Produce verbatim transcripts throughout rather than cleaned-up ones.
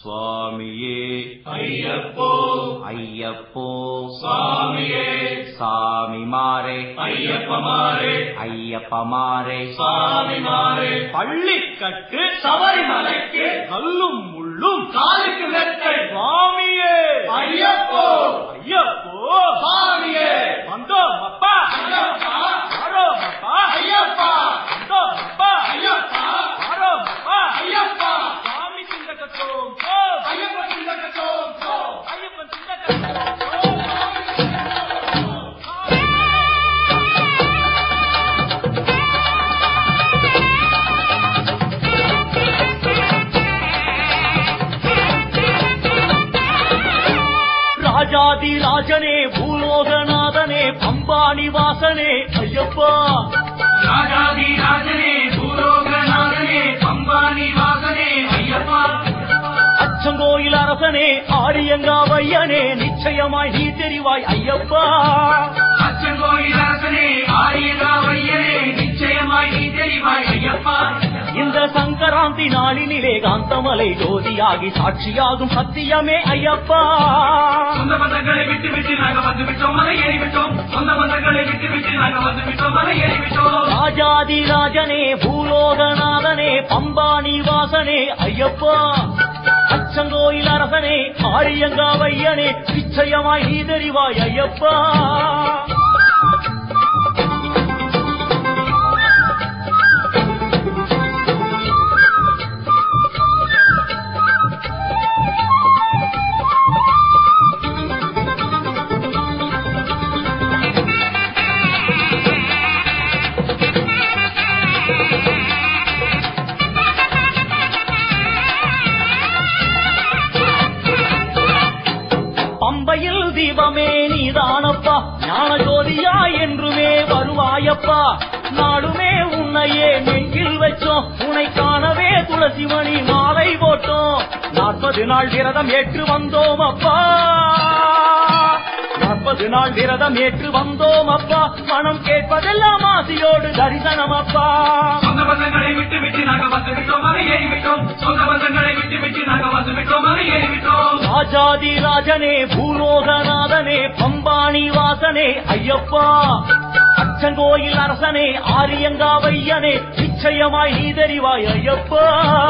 சுவாமியே ஐயப்போ ஐயப்போ சுவாமியே சாமிமாரே ஐயப்பமாரே ஐயப்பமாரே சாமிமாரே பள்ளிக்கட்டு சபரிமலைக்கு கல்லும் முள்ளும் காலுக்கு வெட்டை சுவாமியே ஐயப்போ ஐயப்போ சாமியே வந்தோம் அப்பா ஐயப்பா வரோம் அப்பா ஐயப்பா வந்தோம் அப்பா ஐயப்பா வரோம் அப்பா ஐயப்பா சுவாமி சிந்தக்கத்தோம் ஐயப்ப சிந்தக்கத்தோம் சோ ஐயப்பன் சிந்தக்கத்தோம் ராஜாதி ராஜனே பூலோகநாதனே பம்பாணி வாசனே ஐயப்பா ராஜாதி ராஜனே பூலோகநாதனே பம்பானி வாசனே ஐயப்பா அச்சங்கோயில் அரசனே ஆரியங்காவையனே நிச்சயமாய் நீ தெரிவாய் ஐயப்பா அச்சங்கோயில் அரசனே ஆரியகாவையனே நிச்சயமாய் நீ தெரிவாய் ஐயப்பா இந்த சங்கராந்தி நாளினிலே காந்தமலை ஜோதியாகி சாட்சியாகும் சத்தியமே ஐயப்பா சொந்த பந்தங்களை விட்டு விட்டு நாங்க வந்து விட்டோம் மலை ஏறிவிட்டோம் சொந்த பந்தங்களை விட்டு விட்டு நாங்க வந்து விட்டோம் மலை ஏறிவிட்டோம் ராஜாதி ராஜனே பூலோகநாதனே பம்பானி வாசனே ஐயப்பா அச்சங்கோயில் அரசனே ஆரியங்காவையனே நிச்சயமாய் நீ தெரிவாய் ஐயப்பா பம்பையில் தீபமே நீதானப்பா ஞான ஜோதியா என்றுமே வருவாயப்பா நாடுமே உன்னையே நெஞ்சில் வச்சோம் உன்னை காணவே துளசி மணி மாலை போட்டோம் நாற்பது நாள் விரதம் ஏற்று வந்தோம் அப்பா நாற்பது நாள் விரதம் ஏற்று வந்தோம் அப்பா மனம் கேட்பதெல்லாம் ஆசையோடு தரிசனம் அப்பா சொந்த பந்தங்களை விட்டு விட்டு நாங்க வந்து விட்டோம் மலை ஏறிவிட்டோம் சொந்த பந்தங்களை விட்டு விட்டு நாங்க வந்து விட்டோம் மலை ஏறிவிட்டோம் ராஜாதி ராஜனே பூலோகநாதனே பம்பானி வாசனே ஐயப்பா அச்சங்கோயில் அரசனே ஆரியங்காவையனே நிச்சயமாய் நீ தெரிவாய் ஐயப்பா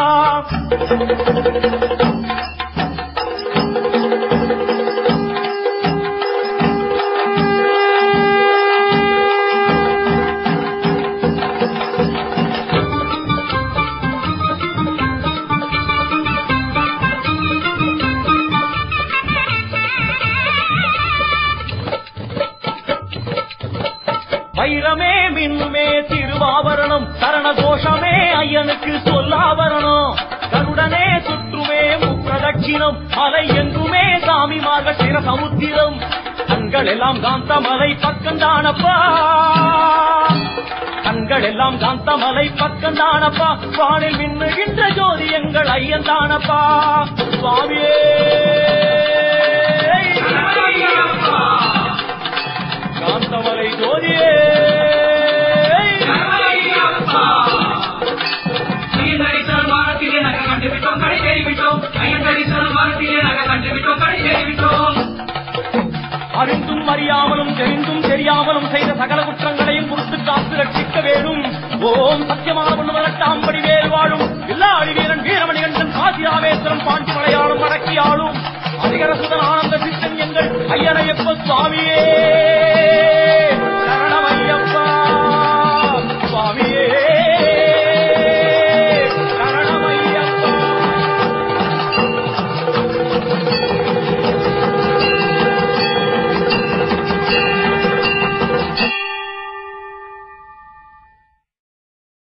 வைரமே மின்னுமே திருவாபரணம் சரணகோஷமே ஐயனுக்கு சொல்லாபரணம் கருடனே சுற்றுமே முப்பிரதட்சிணம் மலை எங்குமே சாமிமாக சிற சமுத்திரம் கண்கள் எல்லாம் காந்தமலை பக்கந்தானப்பா கண்கள் எல்லாம் காந்தமலை பக்கந்தானப்பா வானில் மின்னுகின்ற ஜோதி எங்கள் ஐயந்தானப்பா சுவாமியே காந்தமலை ஜோதியே அறிந்தும் அறியாமலும் தெரிந்தும் தெரியாமலும் செய்த சகல குற்றங்களையும் குறித்து காத்து ரட்சிக்க வேணும் ஓம் சத்தியமானவன் வரட்டாம்படி வேல் வாழும் எல்லாடி வீரன் வீரமணிகண்டன் காசிராமேஸ்வரம் பாண்டி மலையாளம் வடக்கியாளும் அதிகரசுதன் ஆனந்த சித்தன் எங்கள் ஐயனையப்ப சுவாமியே